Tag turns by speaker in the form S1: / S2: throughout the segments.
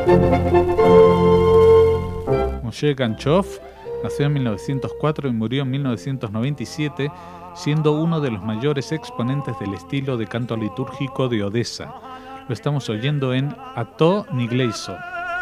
S1: Moshe Ganchov nació en 1904 y murió en 1997, siendo uno de los mayores exponentes del estilo de canto litúrgico de Odessa. Lo estamos oyendo en Ato Nigleiso.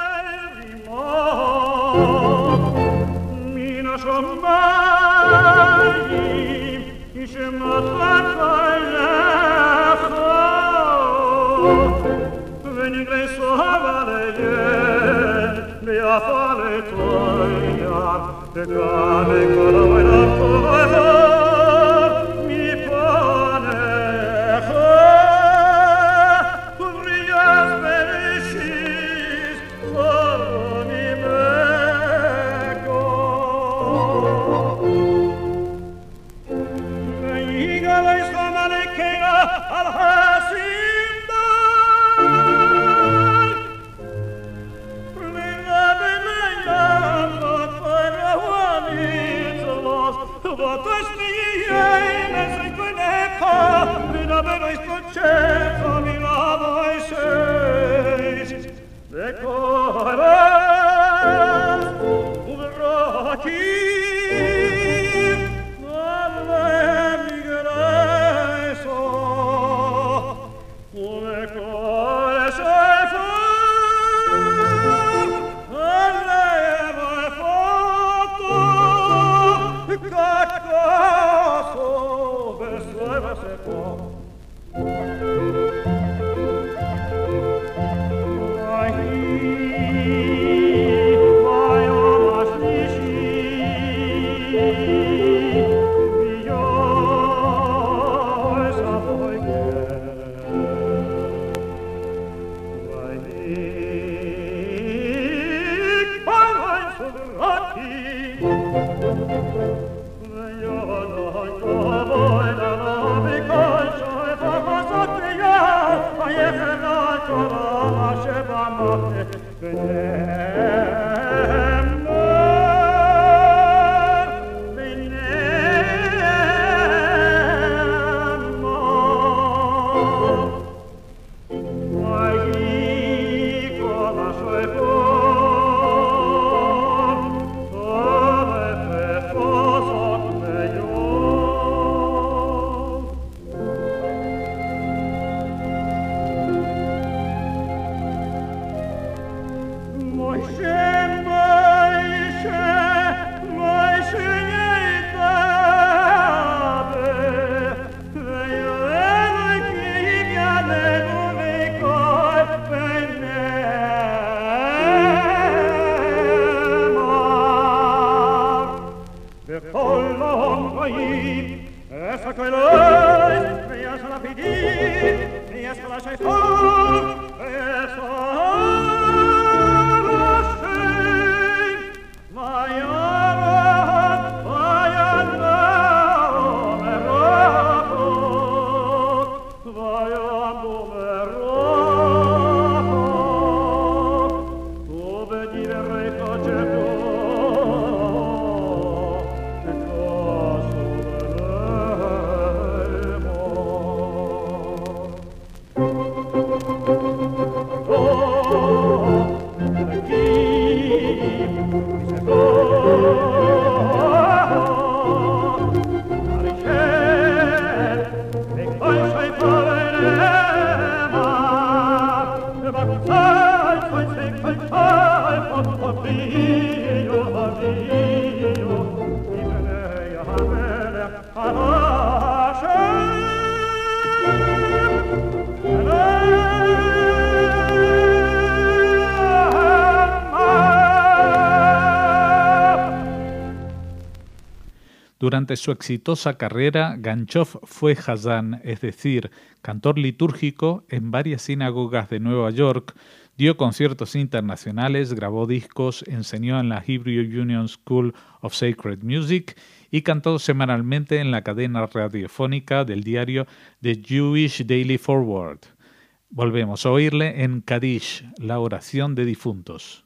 S1: Durante su exitosa carrera, Ganchov fue hazán, es decir, cantor litúrgico, en varias sinagogas de Nueva York, dio conciertos internacionales, grabó discos, enseñó en la Hebrew Union School of Sacred Music y cantó semanalmente en la cadena radiofónica del diario The Jewish Daily Forward. Volvemos a oírle en Kaddish, la oración de difuntos.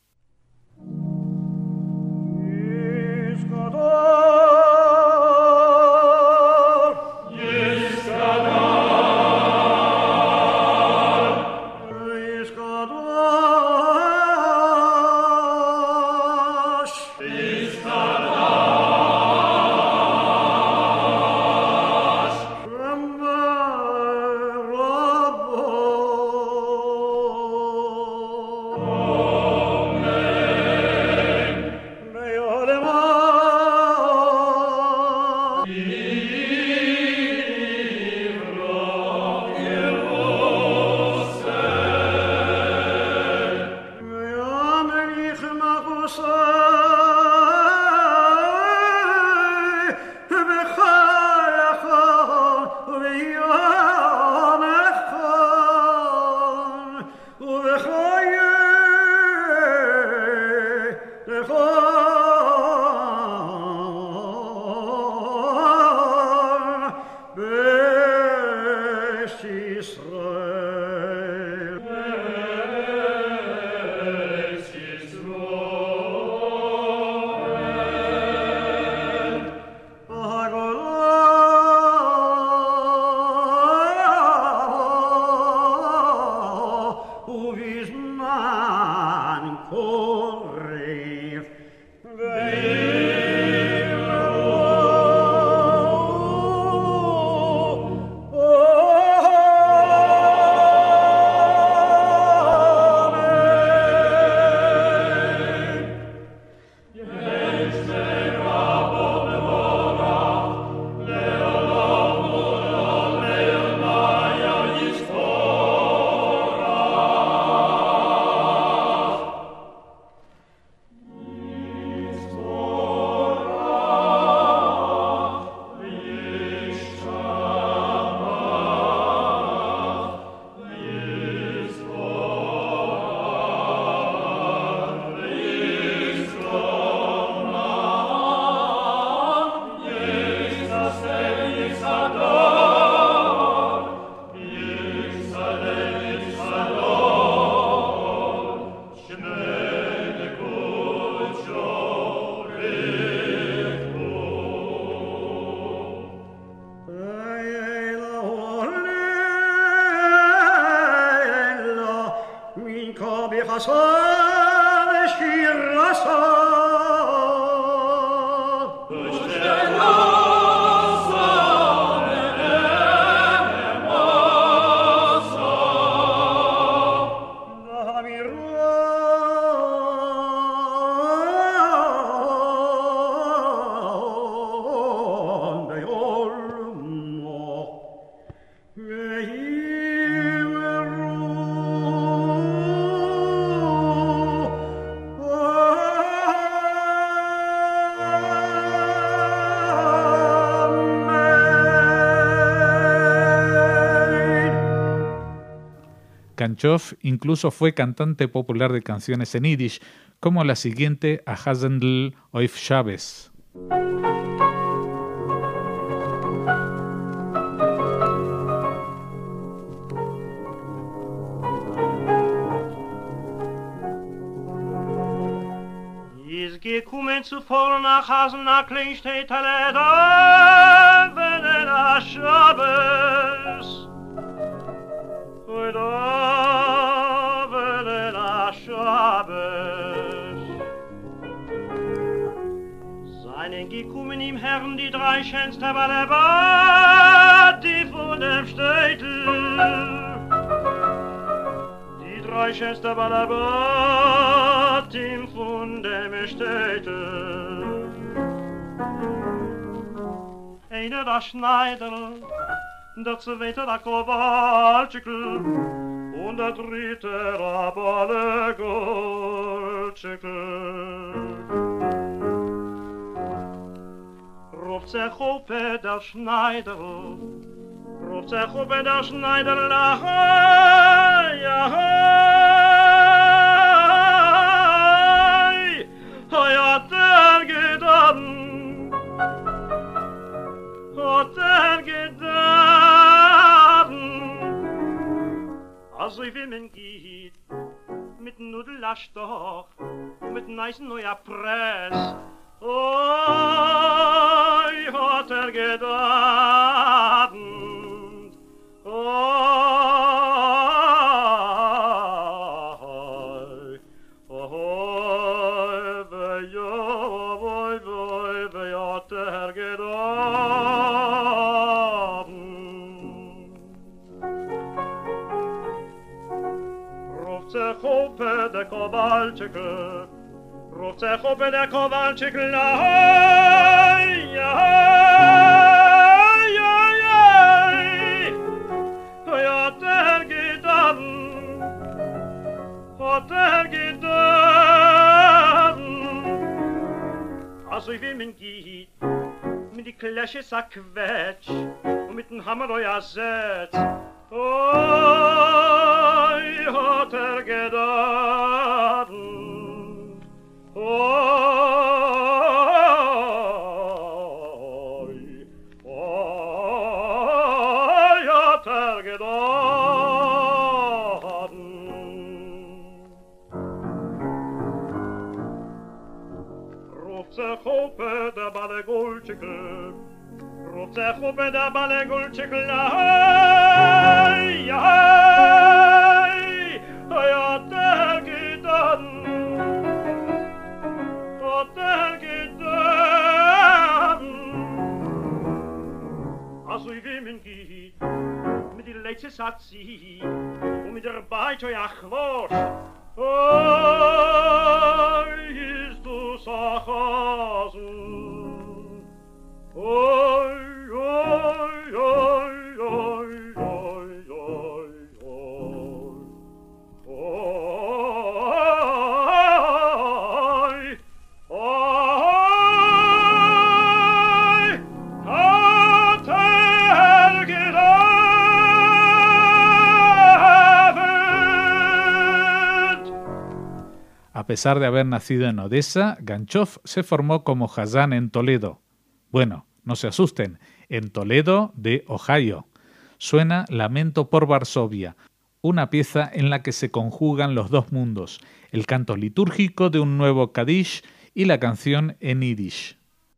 S1: Ganchoff incluso fue cantante popular de canciones en yiddish, como la siguiente a Hazendl Oif Shabbos.
S2: Is gekommen zuvor nach Hasen a Kleinstedt da, wenn a Shabbos. Da, wenn a Shabbos. Seinen gekommen im Herrn die drei schönste Ballebat, die von dem Städtel. Die drei schönste Ballebat, die von dem Städtel. Einer der Schneider, der zweite der Kowalczykel und der dritte der Ballegoldczykel. Ruft sich auf der Schneider, ruft sich auf der Schneider, ja, hat getan, hat getan. Also wie man geht, mit Nudellastoch, mit neisen neuer Press, oi, hat getan. Der Kowalczykel, ruft sich auf der Kowalczykel, ja, hat getan, also wie man geht, mit die Klesche Quetsch und mit dem Hammer euer Setz, oi, hat getan, oi, hat getan. Ruft sich auf der Ballegoldczykel, ruft sich auf der Ballegoldczykel, ja, hat Schweizer Satzi, und mit der Beitschoi Achwosch. Oh, ist du Sachasen, oi, oi, oi, oi, oi, oi, oi, oi,
S1: A pesar de haber nacido en Odessa, Ganchov se formó como Hazán en Toledo. Bueno, no se asusten, en Toledo de Ohio. Suena Lamento por Varsovia, una pieza en la que se conjugan los dos mundos, el canto litúrgico de un nuevo Kadish y la canción en Yiddish.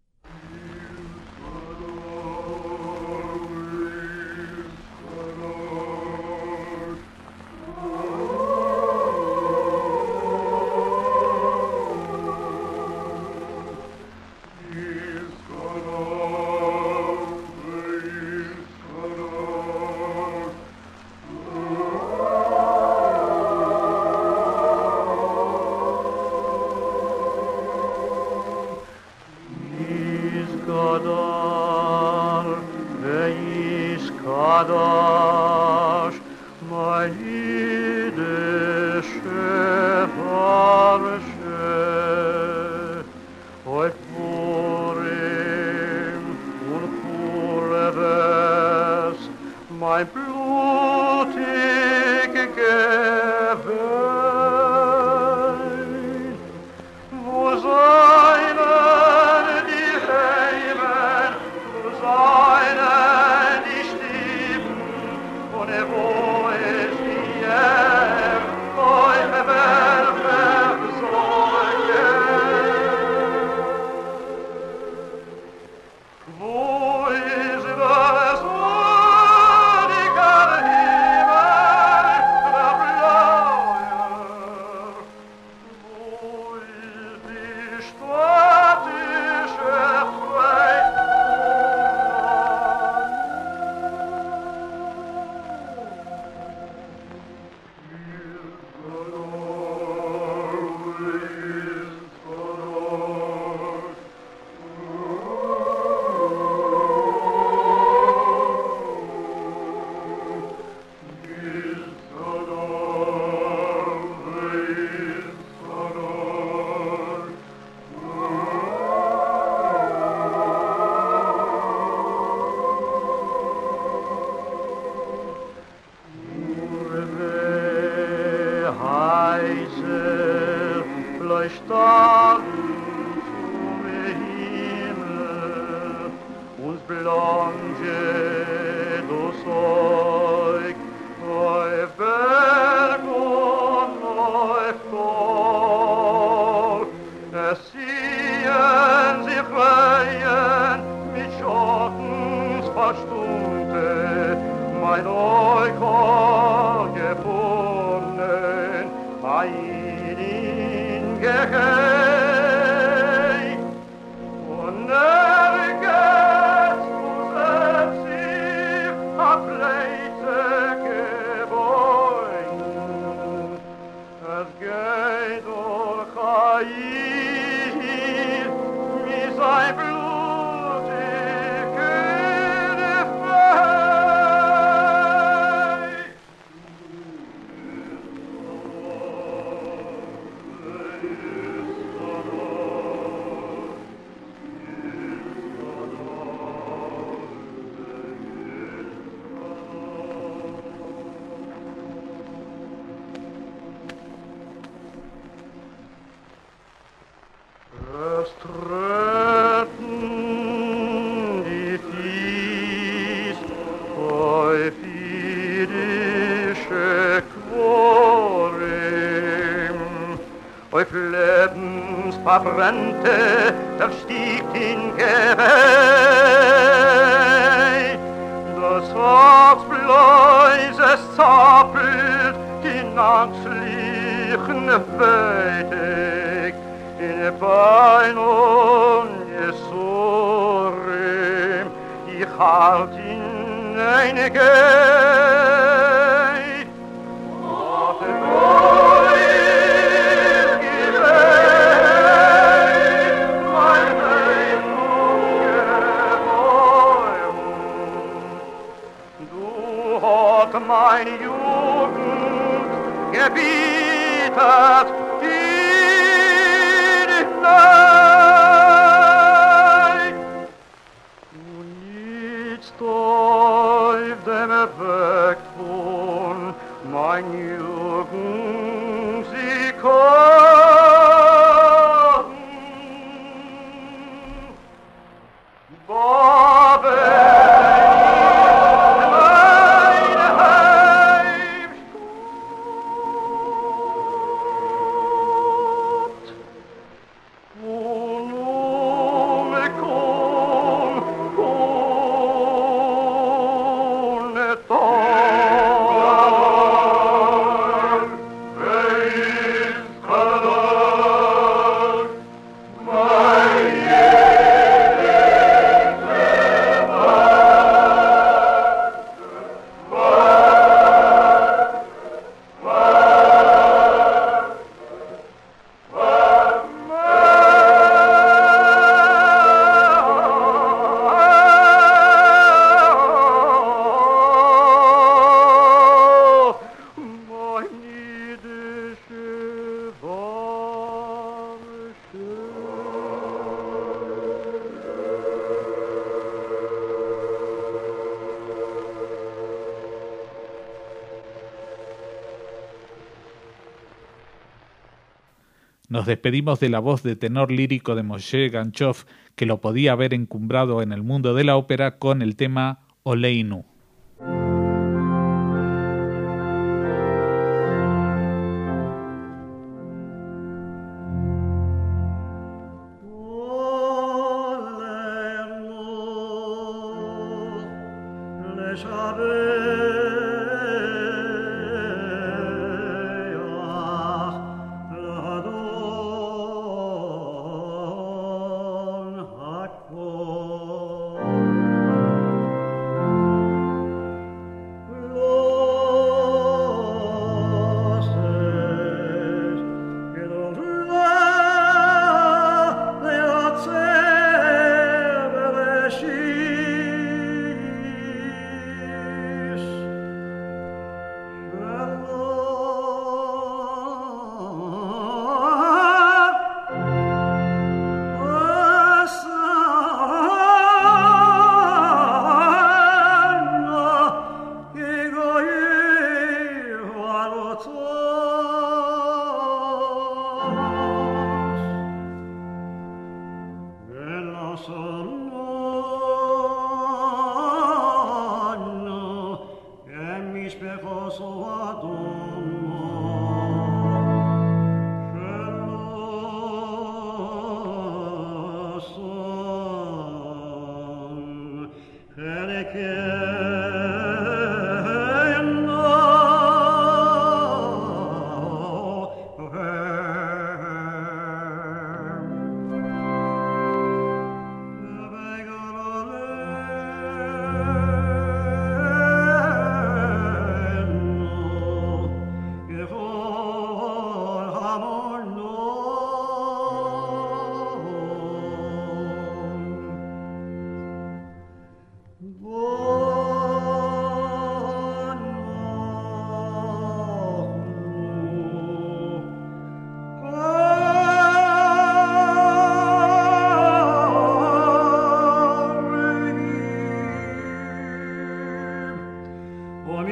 S3: Verbrannte, verstiegt in Geweih. Das Herzbleus, es zappelt, die nachtlichen Weitig, in Bein und Jesurim, ich halt in eine Geweih.
S1: Nos despedimos de la voz de tenor lírico de Moshe Ganchov, que lo podía haber encumbrado en el mundo de la ópera con el tema Oleinu.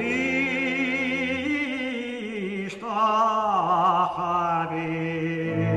S3: Ishtachavi